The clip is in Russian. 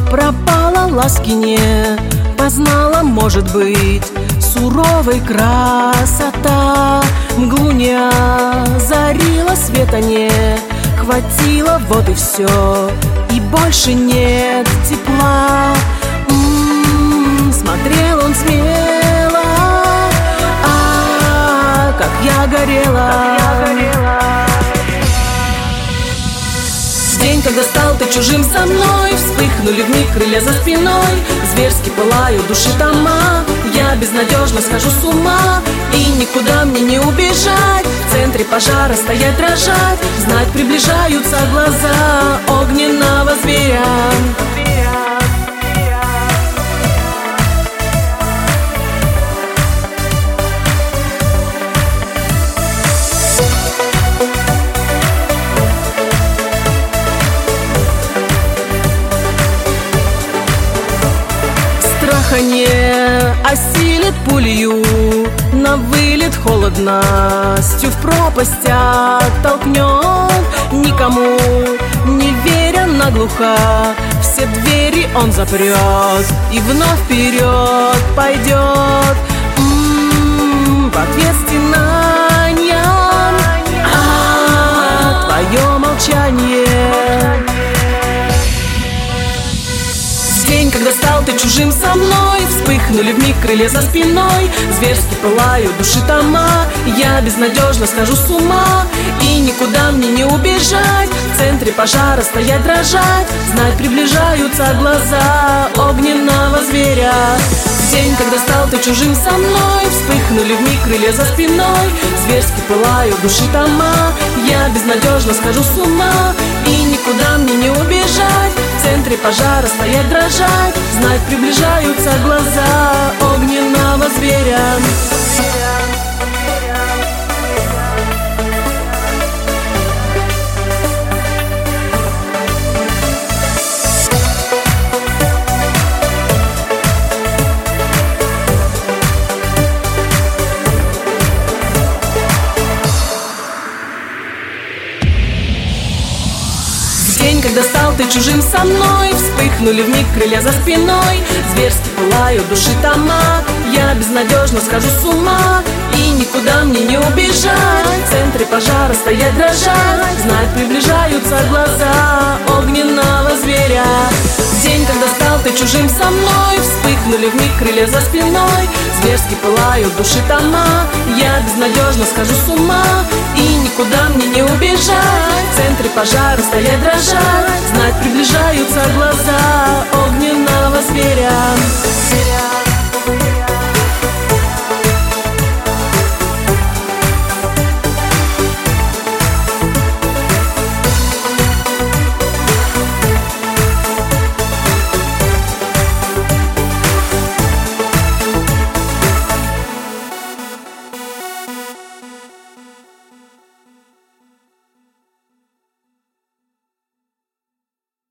пропала, ласки не познала, может быть, суровой красота. Мглу не озарила, света не хватило, вот и все, и больше нет тепла. Смотрел он смело, как я горела. День, когда стал ты чужим со мной, вспыхнули вмиг крылья за спиной, зверски пылают души дома. Я безнадежно схожу с ума, и никуда мне не убежать. В центре пожара стоять, дрожать, знать приближаются глаза огненного зверя. Страха не осилит пулью, на вылет холодностью в пропасть оттолкнет. Никому не веря наглухо, все двери он запрет и вновь вперед пойдет. В ответ стенаниям твое молчание. День, когда стал ты чужим со мной, вспыхнули вмиг крылья за спиной, зверски пылают души дома. Я безнадежно схожу с ума, и никуда мне не убежать. В центре пожара стоять, дрожать, знать приближаются глаза огненного зверя. День, когда стал ты чужим со мной, вспыхнули вмиг крылья за спиной, зверски пылают души дома. Я безнадежно схожу с ума, и никуда мне не убежать. В центре пожара стоять, дрожать, знать приближаются глаза огненного зверя. День, когда стал ты чужим со мной, вспыхнули вмиг крылья за спиной, зверски пылают души дома. Я безнадежно схожу с ума, и никуда мне не убежать. В центре пожара стоять, дрожать, знать приближаются глаза огненного зверя. День, когда стал ты чужим со мной, вспыхнули вмиг крылья за спиной, зверски пылают души дома. Я безнадежно схожу с ума, и никуда мне не убежать. В центре пожара стоять, дрожать, знать приближаются глаза огненного зверя.